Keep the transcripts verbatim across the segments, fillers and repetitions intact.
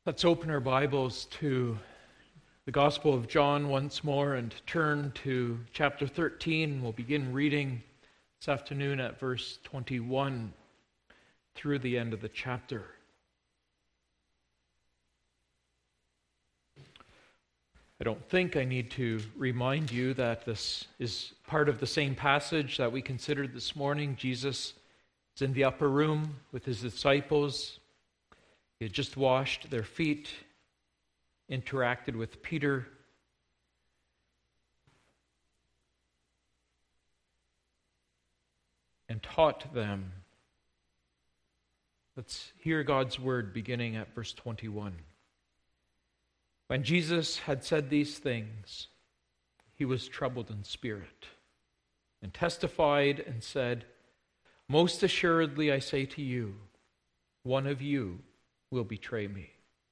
Let's open our Bibles to the Gospel of John once more and turn to chapter thirteen. We'll begin reading this afternoon at verse twenty-one through the end of the chapter. I don't think I need to remind you that this is part of the same passage that we considered this morning. Jesus is in the upper room with his disciples. He had just washed their feet, interacted with Peter, and taught them. Let's hear God's word beginning at verse twenty-one. When Jesus had said these things, he was troubled in spirit and testified and said, "Most assuredly I say to you, one of you will betray me."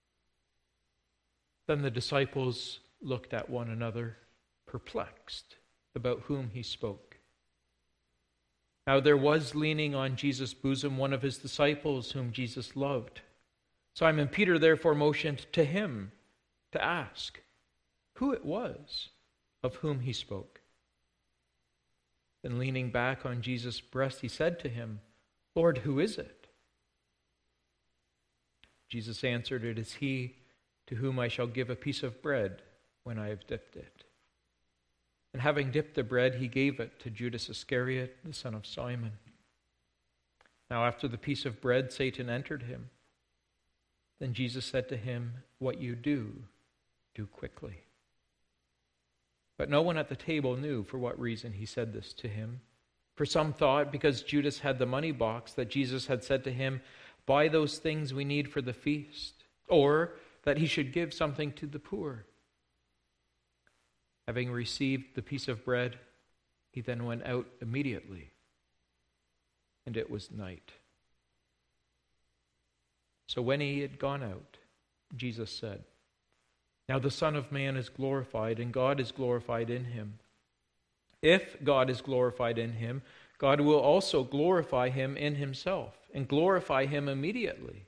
Then the disciples looked at one another, perplexed about whom he spoke. Now there was leaning on Jesus' bosom one of his disciples whom Jesus loved. Simon Peter therefore motioned to him to ask who it was of whom he spoke. Then leaning back on Jesus' breast, he said to him, "Lord, who is it?" Jesus answered, "It is he to whom I shall give a piece of bread when I have dipped it." And having dipped the bread, he gave it to Judas Iscariot, the son of Simon. Now after the piece of bread, Satan entered him. Then Jesus said to him, "What you do, do quickly." But no one at the table knew for what reason he said this to him. For some thought, because Judas had the money box, that Jesus had said to him, "Buy those things we need for the feast," or that he should give something to the poor. Having received the piece of bread, he then went out immediately, and it was night. So when he had gone out, Jesus said, "Now the Son of Man is glorified, and God is glorified in him. If God is glorified in him, God will also glorify him in himself, and glorify him immediately.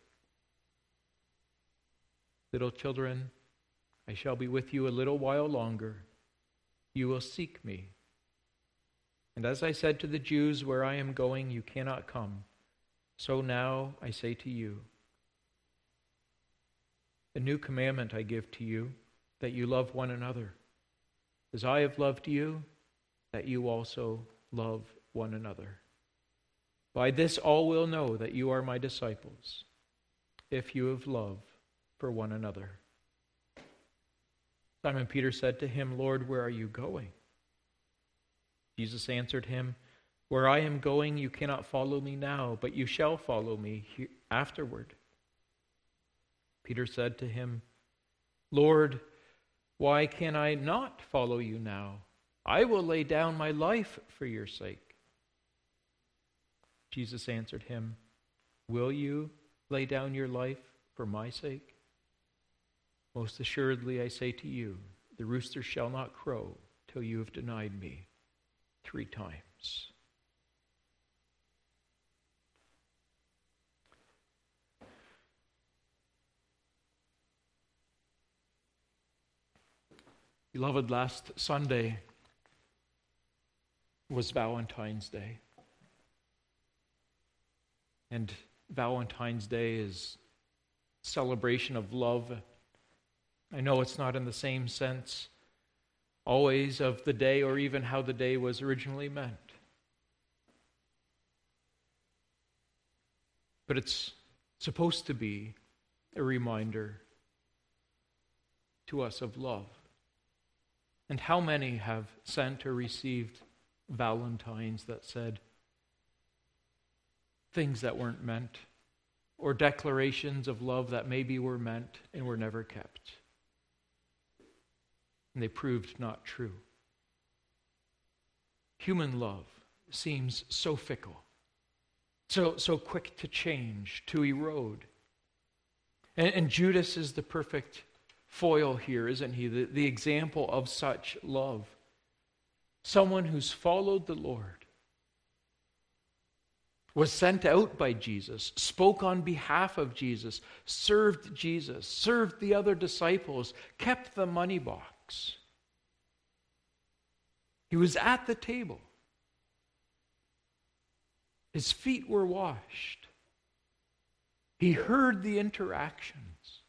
Little children, I shall be with you a little while longer. You will seek me. And as I said to the Jews, where I am going, you cannot come. So now I say to you, a new commandment I give to you, that you love one another. As I have loved you, that you also love one another. By this all will know that you are my disciples, if you have love for one another." Simon Peter said to him, "Lord, where are you going?" Jesus answered him, "Where I am going, you cannot follow me now, but you shall follow me afterward." Peter said to him, "Lord, why can I not follow you now? I will lay down my life for your sake." Jesus answered him, "Will you lay down your life for my sake? Most assuredly I say to you, the rooster shall not crow till you have denied me three times." Beloved, last Sunday was Valentine's Day. And Valentine's Day is celebration of love. I know it's not in the same sense always of the day or even how the day was originally meant. But it's supposed to be a reminder to us of love. And how many have sent or received Valentines that said things that weren't meant, or declarations of love that maybe were meant and were never kept, and they proved not true. Human love seems so fickle, so so quick to change, to erode. And, and Judas is the perfect foil here, isn't he? The, the example of such love. Someone who's followed the Lord, was sent out by Jesus, spoke on behalf of Jesus, served Jesus, served the other disciples, kept the money box. He was at the table. His feet were washed. He heard the interactions.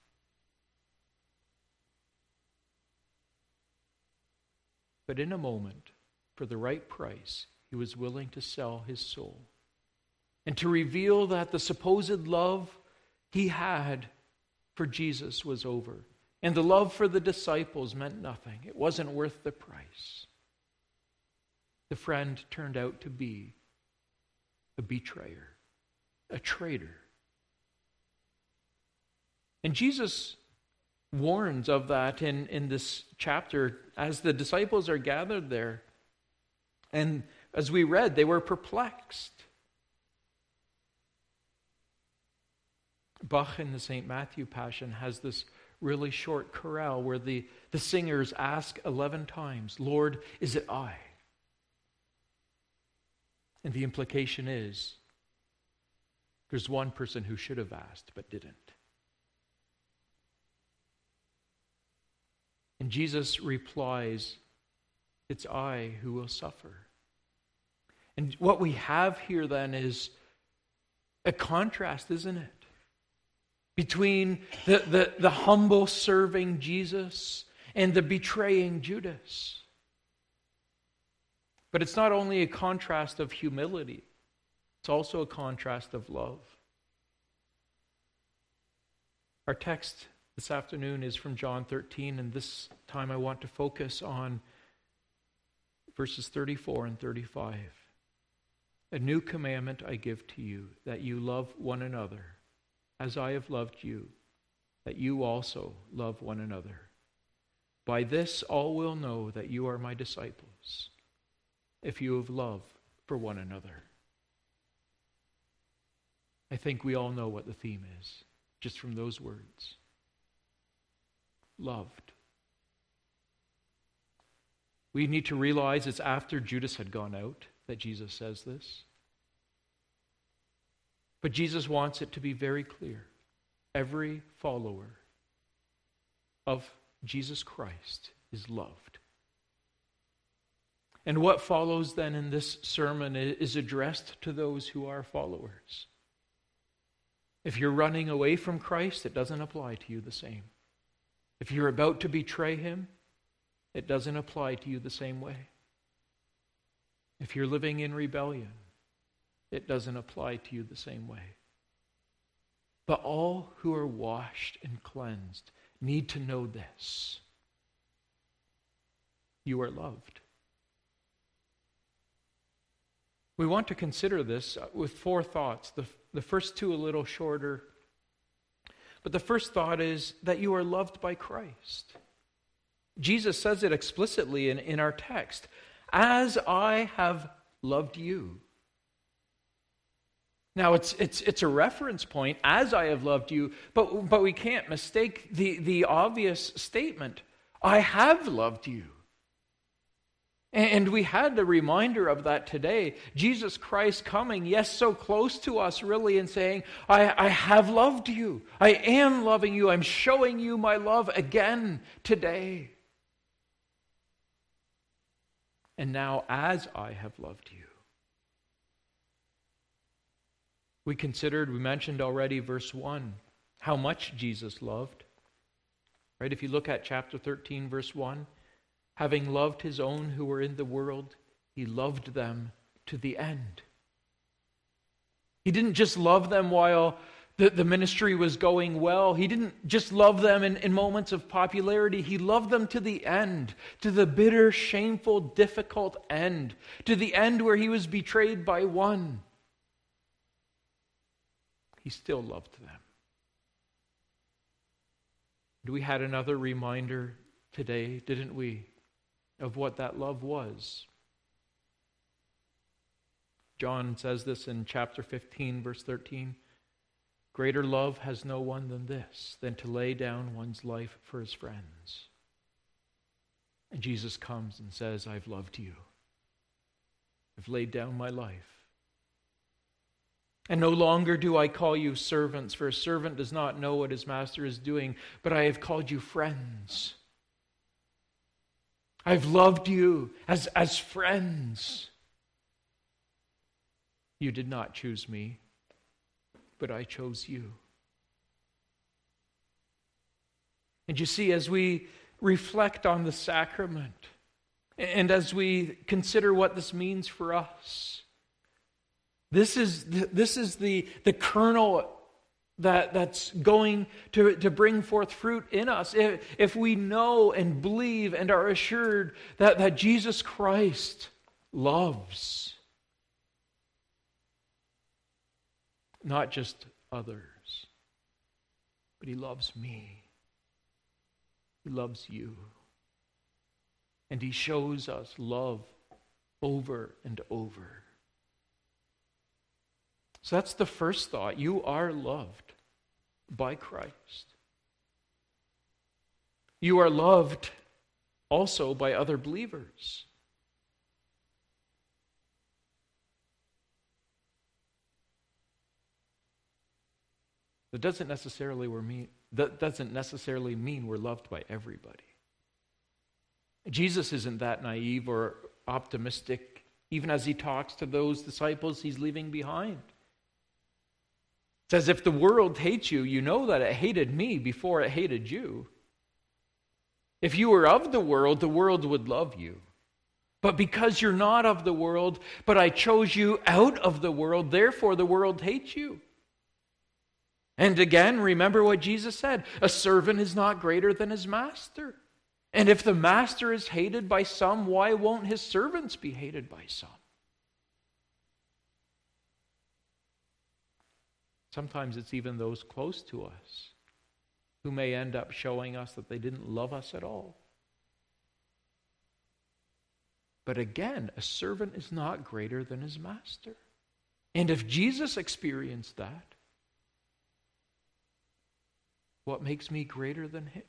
But in a moment, for the right price, he was willing to sell his soul and to reveal that the supposed love he had for Jesus was over. And the love for the disciples meant nothing. It wasn't worth the price. The friend turned out to be a betrayer, a traitor. And Jesus warns of that in, in this chapter as the disciples are gathered there. And as we read, they were perplexed. Bach in the Saint Matthew Passion has this really short chorale where the, the singers ask eleven times, Lord, is it I? And the implication is there's one person who should have asked but didn't. And Jesus replies, it's I who will suffer. And what we have here then is a contrast, isn't it? Between the, the, the humble serving Jesus and the betraying Judas. But it's not only a contrast of humility, it's also a contrast of love. Our text this afternoon is from John thirteen, and this time I want to focus on verses thirty-four and thirty-five. A new commandment I give to you, that you love one another, as I have loved you, that you also love one another. By this all will know that you are my disciples, if you have love for one another. I think we all know what the theme is, just from those words. Loved. We need to realize it's after Judas had gone out that Jesus says this. But Jesus wants it to be very clear. Every follower of Jesus Christ is loved. And what follows then in this sermon is addressed to those who are followers. If you're running away from Christ, it doesn't apply to you the same. If you're about to betray him, it doesn't apply to you the same way. If you're living in rebellion, it doesn't apply to you the same way. But all who are washed and cleansed need to know this. You are loved. We want to consider this with four thoughts. The, the first two a little shorter. But the first thought is that you are loved by Christ. Jesus says it explicitly in, in our text. As I have loved you. Now, it's it's it's a reference point, as I have loved you, but, but we can't mistake the, the obvious statement. I have loved you. And we had the reminder of that today. Jesus Christ coming, yes, so close to us really, and saying, I, I have loved you. I am loving you. I'm showing you my love again today. And now, as I have loved you. We considered, we mentioned already verse one, how much Jesus loved. Right? If you look at chapter thirteen, verse one, having loved his own who were in the world, he loved them to the end. He didn't just love them while the, the ministry was going well. He didn't just love them in, in moments of popularity. He loved them to the end, to the bitter, shameful, difficult end, to the end where he was betrayed by one. He still loved them. We had another reminder today, didn't we, of what that love was. John says this in chapter fifteen, verse thirteen. Greater love has no one than this, than to lay down one's life for his friends. And Jesus comes and says, I've loved you. I've laid down my life. And no longer do I call you servants, for a servant does not know what his master is doing, but I have called you friends. I've loved you as, as friends. You did not choose me, but I chose you. And you see, as we reflect on the sacrament, and as we consider what this means for us, this is the, this is the, the kernel that, that's going to, to bring forth fruit in us. If, if we know and believe and are assured that, that Jesus Christ loves not just others, but he loves me. He loves you. And he shows us love over and over. So that's the first thought. You are loved by Christ. You are loved also by other believers. That doesn't necessarily mean that doesn't necessarily mean we're loved by everybody. Jesus isn't that naive or optimistic, even as he talks to those disciples he's leaving behind. It says, if the world hates you, you know that it hated me before it hated you. If you were of the world, the world would love you. But because you're not of the world, but I chose you out of the world, therefore the world hates you. And again, remember what Jesus said, a servant is not greater than his master. And if the master is hated by some, why won't his servants be hated by some? Sometimes it's even those close to us who may end up showing us that they didn't love us at all. But again, a servant is not greater than his master. And if Jesus experienced that, what makes me greater than him?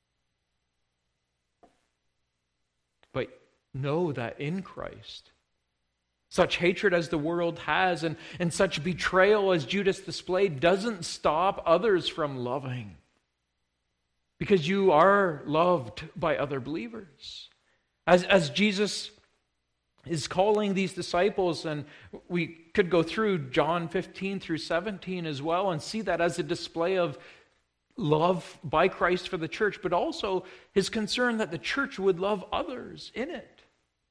But know that in Christ, such hatred as the world has and, and such betrayal as Judas displayed doesn't stop others from loving. Because you are loved by other believers. As, as Jesus is calling these disciples, and we could go through John fifteen through seventeen as well and see that as a display of love by Christ for the church, but also his concern that the church would love others in it.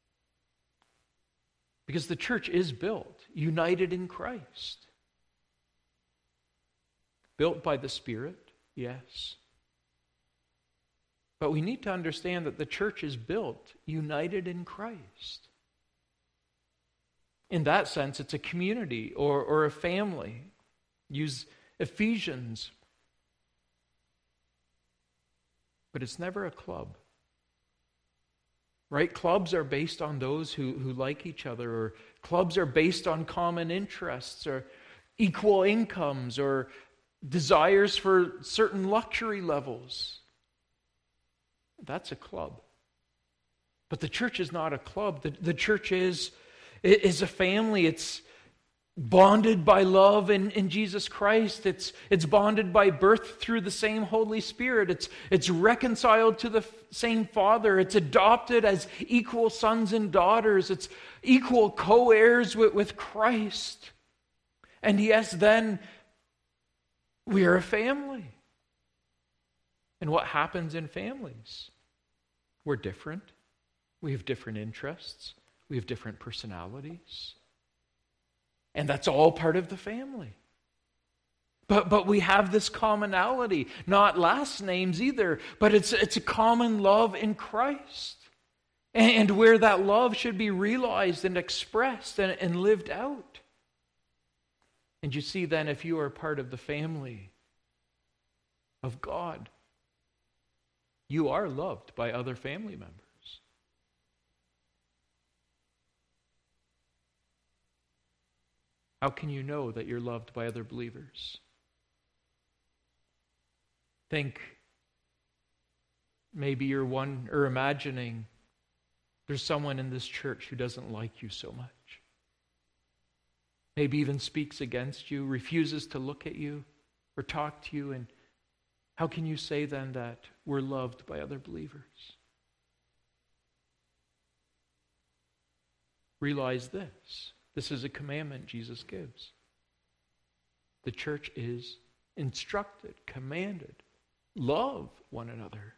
Because the church is built, united in Christ. Built by the Spirit, yes. But we need to understand that the church is built, united in Christ. In that sense, it's a community or, or a family. Use Ephesians. But it's never a club. Right? Clubs are based on those who, who like each other, or clubs are based on common interests, or equal incomes, or desires for certain luxury levels. That's a club. But the church is not a club. The, the church is, is a family. It's bonded by love in, in Jesus Christ. It's, it's bonded by birth through the same Holy Spirit. It's, it's reconciled to the f- same Father. It's adopted as equal sons and daughters. It's equal co-heirs with, with Christ. And yes, then we are a family. And what happens in families? We're different. We have different interests. We have different personalities. And that's all part of the family. But but we have this commonality, not last names either, but it's, it's a common love in Christ. And, and where that love should be realized and expressed and, and lived out. And you see then, if you are part of the family of God, you are loved by other family members. How can you know that you're loved by other believers? Think, maybe you're one, or imagining there's someone in this church who doesn't like you so much. maybe even speaks against you, refuses to look at you or talk to you, and how can you say then that we're loved by other believers? Realize this. This is a commandment Jesus gives. The church is instructed, commanded, love one another.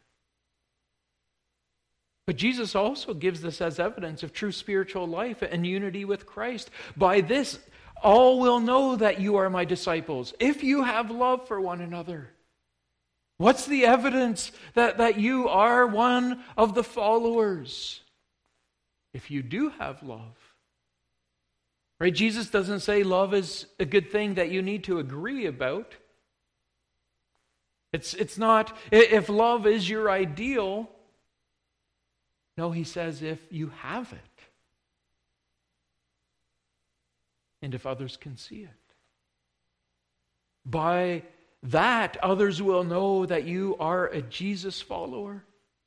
But Jesus also gives this as evidence of true spiritual life and unity with Christ. By this, all will know that you are my disciples, if you have love for one another. What's the evidence that, that you are one of the followers? If you do have love. Right? Jesus doesn't say love is a good thing that you need to agree about. It's, it's not, if love is your ideal. No, he says if you have it. And if others can see it. By that, others will know that you are a Jesus follower.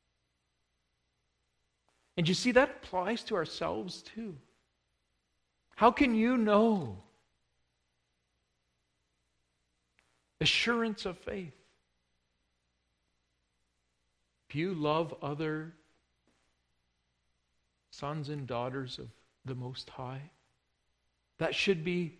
And you see, that applies to ourselves too. How can you know? Assurance of faith. If you love other sons and daughters of the Most High, that should be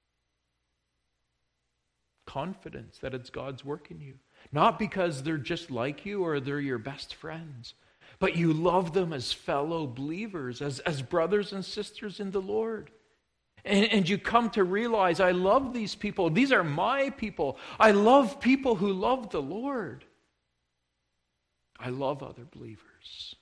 confidence that it's God's work in you. Not because they're just like you or they're your best friends, but you love them as fellow believers, as, as brothers and sisters in the Lord. And, and you come to realize, I love these people. These are my people. I love people who love the Lord. I love other believers.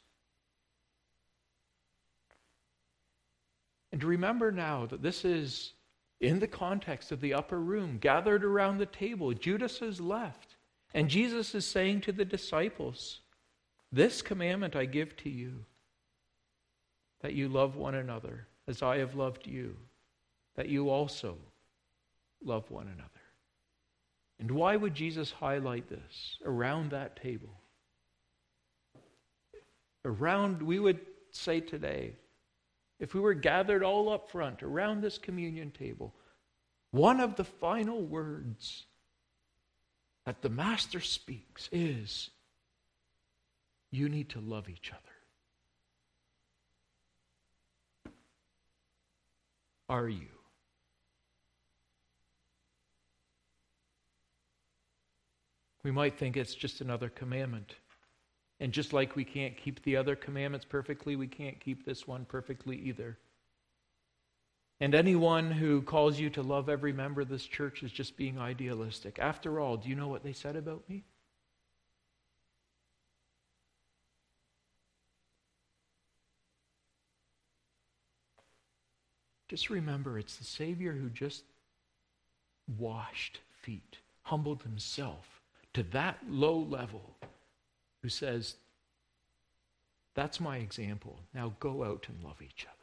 And remember now that this is in the context of the upper room, gathered around the table. Judas has left. And Jesus is saying to the disciples, this commandment I give to you, that you love one another as I have loved you, that you also love one another. And why would Jesus highlight this around that table? Around, we would say today, if we were gathered all up front around this communion table, one of the final words that the Master speaks is, you need to love each other. Are you? We might think it's just another commandment. And just like we can't keep the other commandments perfectly, we can't keep this one perfectly either. And anyone who calls you to love every member of this church is just being idealistic. After all, do you know what they said about me? Just remember, it's the Savior who just washed feet, humbled himself to that low level, who says, that's my example. Now go out and love each other.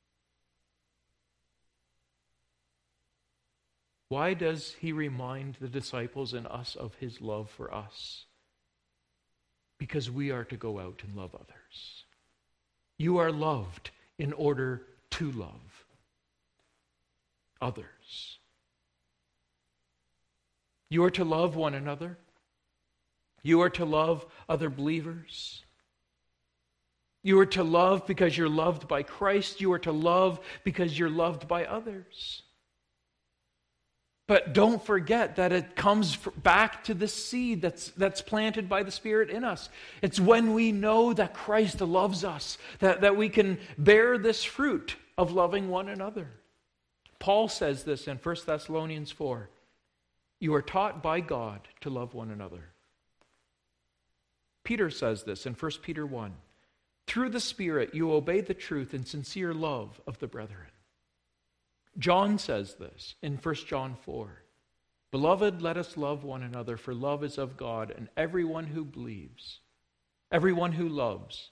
Why does he remind the disciples and us of his love for us? Because we are to go out and love others. You are loved in order to love others. You are to love one another. You are to love other believers. You are to love because you're loved by Christ. You are to love because you're loved by others. But don't forget that it comes back to the seed that's, that's planted by the Spirit in us. It's when we know that Christ loves us, that, that we can bear this fruit of loving one another. Paul says this in First Thessalonians four. You are taught by God to love one another. Peter says this in First Peter one. Through the Spirit you obey the truth in sincere love of the brethren. John says this in First John four. Beloved, let us love one another, for love is of God, and everyone who believes, everyone who loves,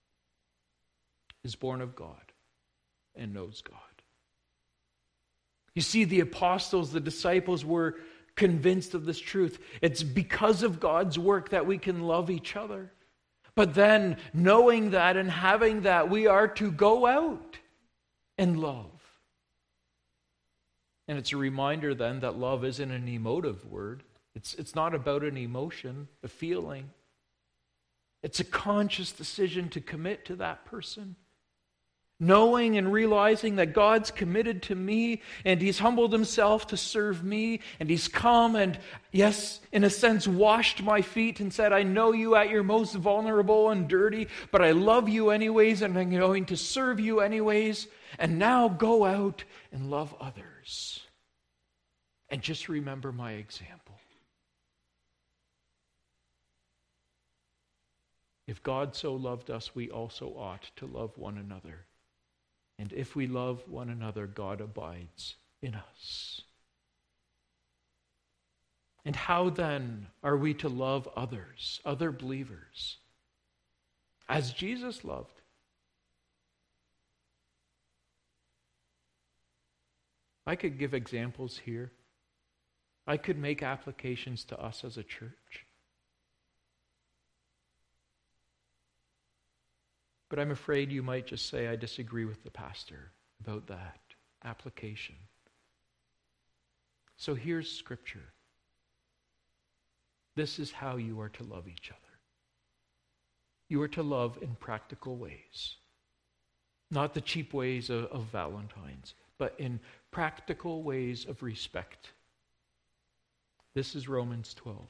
is born of God and knows God. You see, the apostles, the disciples were convinced of this truth. It's because of God's work that we can love each other. But then, knowing that and having that, we are to go out and love. And it's a reminder then that love isn't an emotive word. It's, it's not about an emotion, a feeling. It's a conscious decision to commit to that person. Knowing and realizing that God's committed to me and He's humbled Himself to serve me and He's come and, yes, in a sense, washed my feet and said, I know you at your most vulnerable and dirty, but I love you anyways and I'm going to serve you anyways. And now go out and love others. And just remember my example. If God so loved us, we also ought to love one another. And if we love one another, God abides in us. And how then are we to love others, other believers, as Jesus loved? I could give examples here. I could make applications to us as a church. But I'm afraid you might just say, I disagree with the pastor about that application. So here's Scripture. This is how you are to love each other. You are to love in practical ways. Not the cheap ways of, of Valentine's, but in practical ways of respect. This is Romans twelve.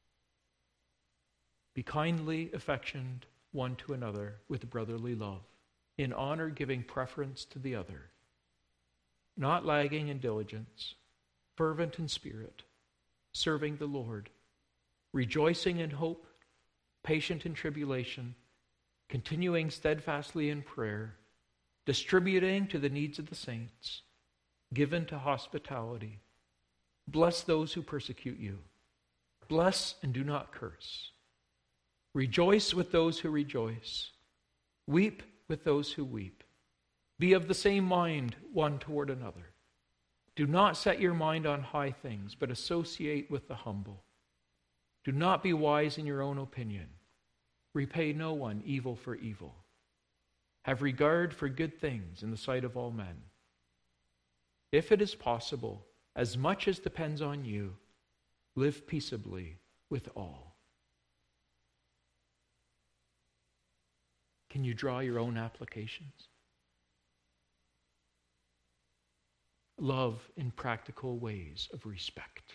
Be kindly affectioned one to another with brotherly love, in honor giving preference to the other, not lagging in diligence, fervent in spirit, serving the Lord, rejoicing in hope, patient in tribulation, continuing steadfastly in prayer, distributing to the needs of the saints, given to hospitality. Bless those who persecute you. Bless and do not curse. Rejoice with those who rejoice. Weep with those who weep. Be of the same mind one toward another. Do not set your mind on high things, but associate with the humble. Do not be wise in your own opinion. Repay no one evil for evil. Have regard for good things in the sight of all men. If it is possible, as much as depends on you, live peaceably with all. Can you draw your own applications? Love in practical ways of respect.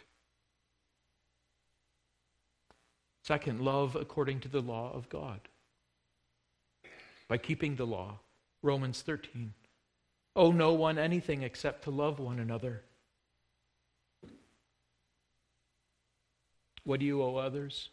Second, love according to the law of God. By keeping the law. Romans thirteen. Owe no one anything except to love one another. What do you owe others?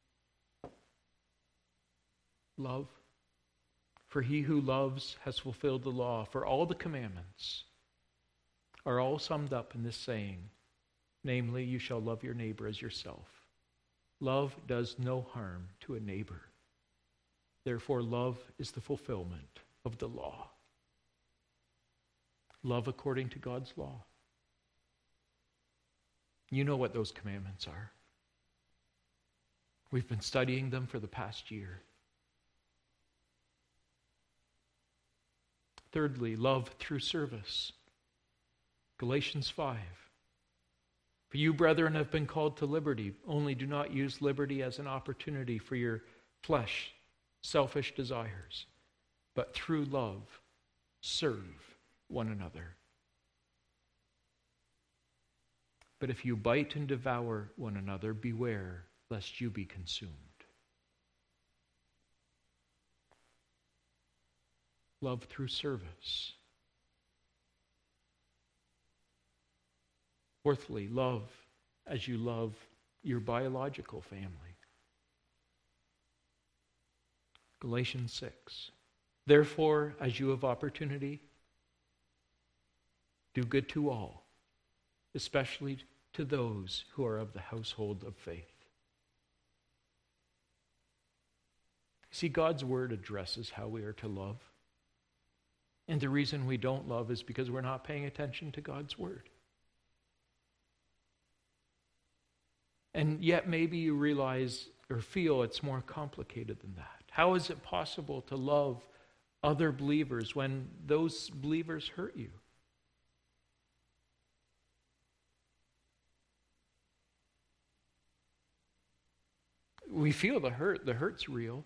Love. For he who loves has fulfilled the law. For all the commandments are all summed up in this saying, namely, you shall love your neighbor as yourself. Love does no harm to a neighbor. Therefore, love is the fulfillment of the law. Love according to God's law. You know what those commandments are. We've been studying them for the past year. Thirdly, love through service. Galatians five. For you, brethren, have been called to liberty. Only do not use liberty as an opportunity for your flesh, selfish desires, but through love, serve one another. But if you bite and devour one another, beware lest you be consumed. Love through service. Fourthly, love as you love your biological family. Galatians six. Therefore, as you have opportunity, do good to all, especially to those who are of the household of faith. See, God's word addresses how we are to love. And the reason we don't love is because we're not paying attention to God's word. And yet maybe you realize or feel it's more complicated than that. How is it possible to love other believers when those believers hurt you? We feel the hurt. The hurt's real.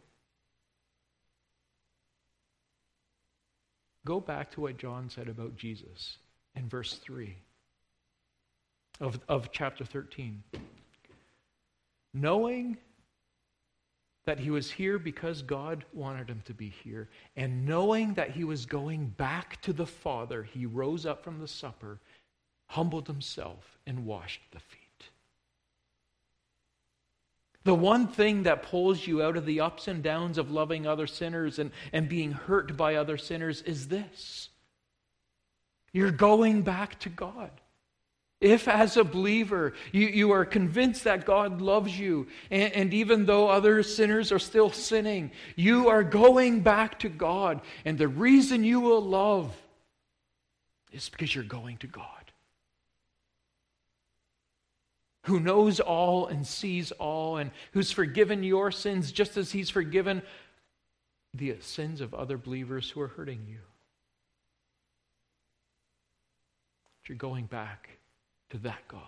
Go back to what John said about Jesus in verse three of, of chapter thirteen. Knowing that he was here because God wanted him to be here, and knowing that he was going back to the Father, he rose up from the supper, humbled himself, and washed the feet. The one thing that pulls you out of the ups and downs of loving other sinners and, and being hurt by other sinners is this. You're going back to God. If as a believer you, you are convinced that God loves you, and, and even though other sinners are still sinning, you are going back to God. And the reason you will love is because you're going to God, who knows all and sees all, and who's forgiven your sins just as he's forgiven the sins of other believers who are hurting you. You're going back to that God.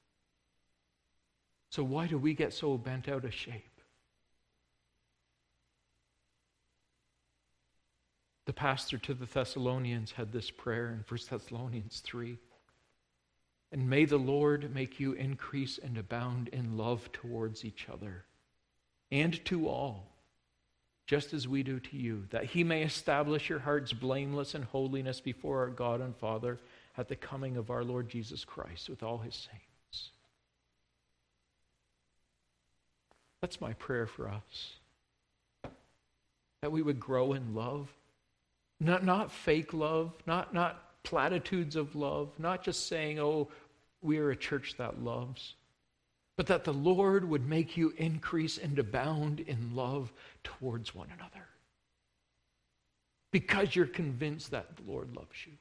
So why do we get so bent out of shape? The pastor to the Thessalonians had this prayer in First Thessalonians three. And may the Lord make you increase and abound in love towards each other and to all, just as we do to you, that he may establish your hearts blameless in holiness before our God and Father at the coming of our Lord Jesus Christ with all his saints. That's my prayer for us. That we would grow in love. Not, not fake love, not, not platitudes of love, not just saying, oh, we are a church that loves, but that the Lord would make you increase and abound in love towards one another. Because you're convinced that the Lord loves you.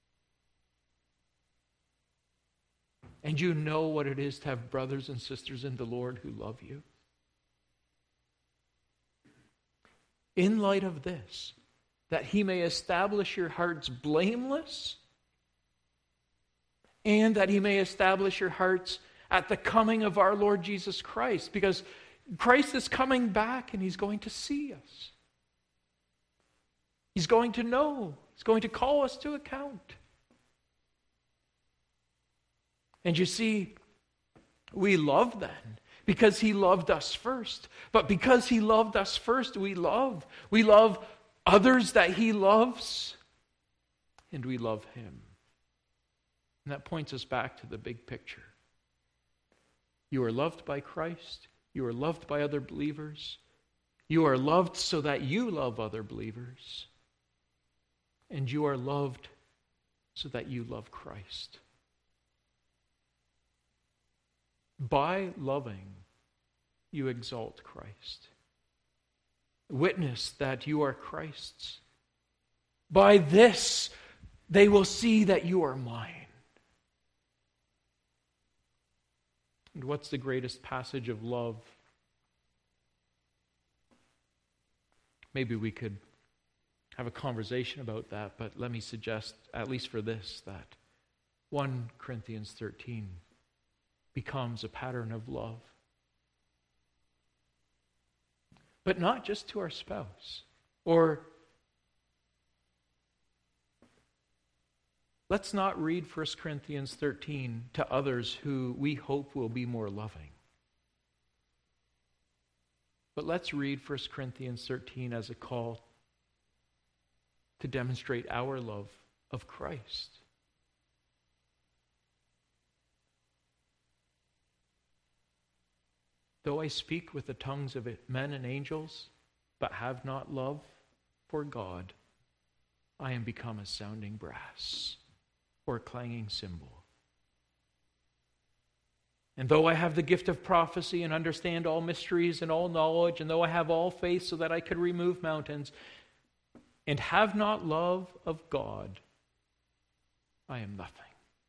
And you know what it is to have brothers and sisters in the Lord who love you. In light of this, that he may establish your hearts blameless, and that he may establish your hearts at the coming of our Lord Jesus Christ, because Christ is coming back and he's going to see us. He's going to know. He's going to call us to account. And you see, we love then because he loved us first. But because he loved us first, we love. We love others that he loves, and we love him. And that points us back to the big picture. You are loved by Christ. You are loved by other believers. You are loved so that you love other believers. And you are loved so that you love Christ. By loving, you exalt Christ. Witness that you are Christ's. By this, they will see that you are mine. And what's the greatest passage of love? Maybe we could have a conversation about that, but let me suggest, at least for this, that First Corinthians thirteen becomes a pattern of love. But not just to our spouse. Or let's not read First Corinthians thirteen to others who we hope will be more loving. But let's read First Corinthians thirteen as a call to demonstrate our love of Christ. Though I speak with the tongues of men and angels, but have not love for God, I am become a sounding brass or a clanging cymbal. And though I have the gift of prophecy and understand all mysteries and all knowledge, and though I have all faith so that I could remove mountains, and have not love of God, I am nothing.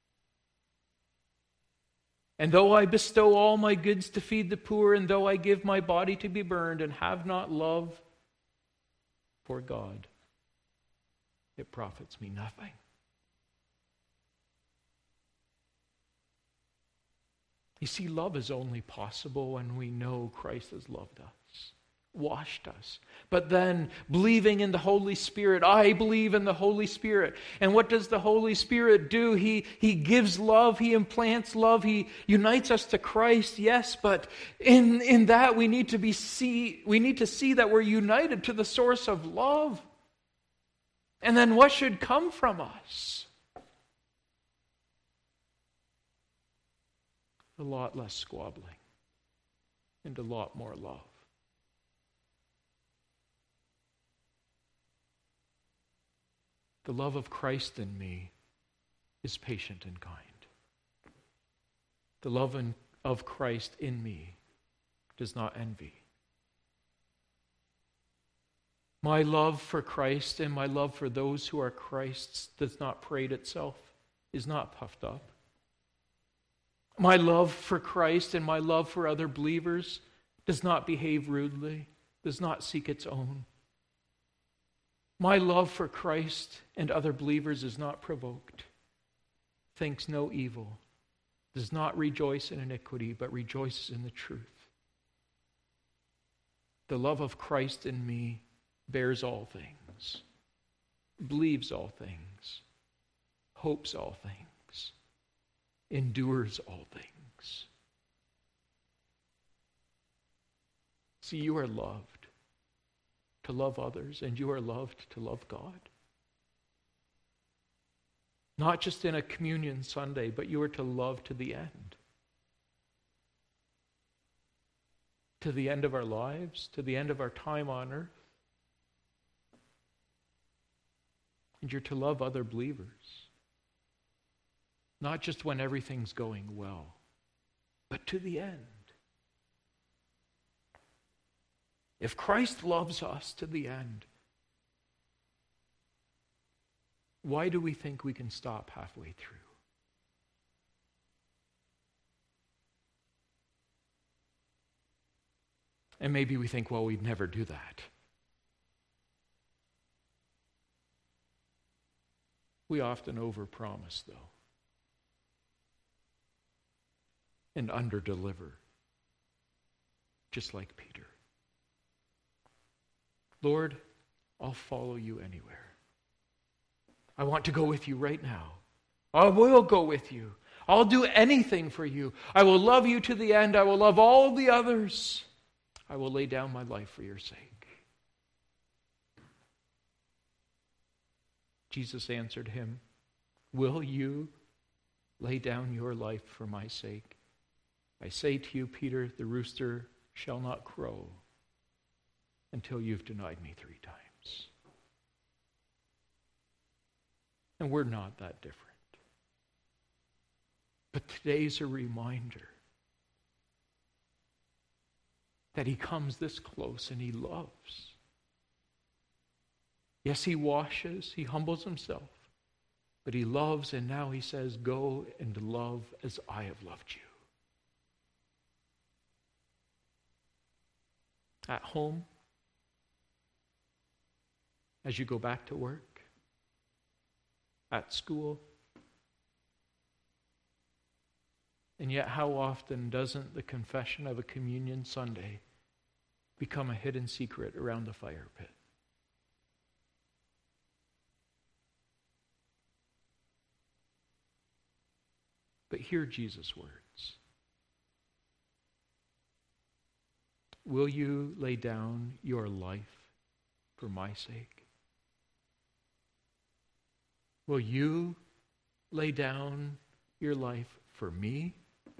And though I bestow all my goods to feed the poor, and though I give my body to be burned, and have not love for God, it profits me nothing. You see, love is only possible when we know Christ has loved us, washed us. But then, believing in the Holy Spirit, I believe in the Holy Spirit. And what does the Holy Spirit do? He, he gives love, He implants love, He unites us to Christ, yes, but in, in that we need to be see we need to see that we're united to the source of love. And then what should come from us? A lot less squabbling and a lot more love. The love of Christ in me is patient and kind. The love in, of Christ in me does not envy. My love for Christ and my love for those who are Christ's does not parade itself, is not puffed up. My love for Christ and my love for other believers does not behave rudely, does not seek its own. My love for Christ and other believers is not provoked, thinks no evil, does not rejoice in iniquity, but rejoices in the truth. The love of Christ in me bears all things, believes all things, hopes all things, endures all things. See, you are loved to love others, and you are loved to love God. Not just in a communion Sunday, but you are to love to the end. To the end of our lives, to the end of our time on earth. And you're to love other believers. Not just when everything's going well, but to the end. If Christ loves us to the end, why do we think we can stop halfway through? And maybe we think, well, we'd never do that. We often overpromise, though, and underdeliver, just like Peter. Lord, I'll follow you anywhere. I want to go with you right now. I will go with you. I'll do anything for you. I will love you to the end. I will love all the others. I will lay down my life for your sake. Jesus answered him, will you lay down your life for my sake? I say to you, Peter, the rooster shall not crow until you've denied me three times. And we're not that different. But today's a reminder that he comes this close and he loves. Yes, he washes, he humbles himself, but he loves, and now he says, go and love as I have loved you. At home, as you go back to work, at school. And yet, how often doesn't the confession of a communion Sunday become a hidden secret around the fire pit? But hear Jesus' words. Will you lay down your life for my sake? Will you lay down your life for me?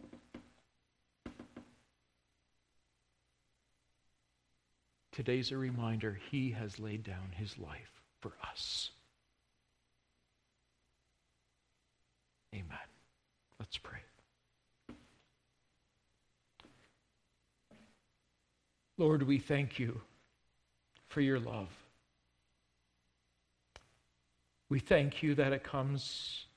Today's a reminder, he has laid down his life for us. Amen. Let's pray. Lord, we thank you for your love. We thank you that it comes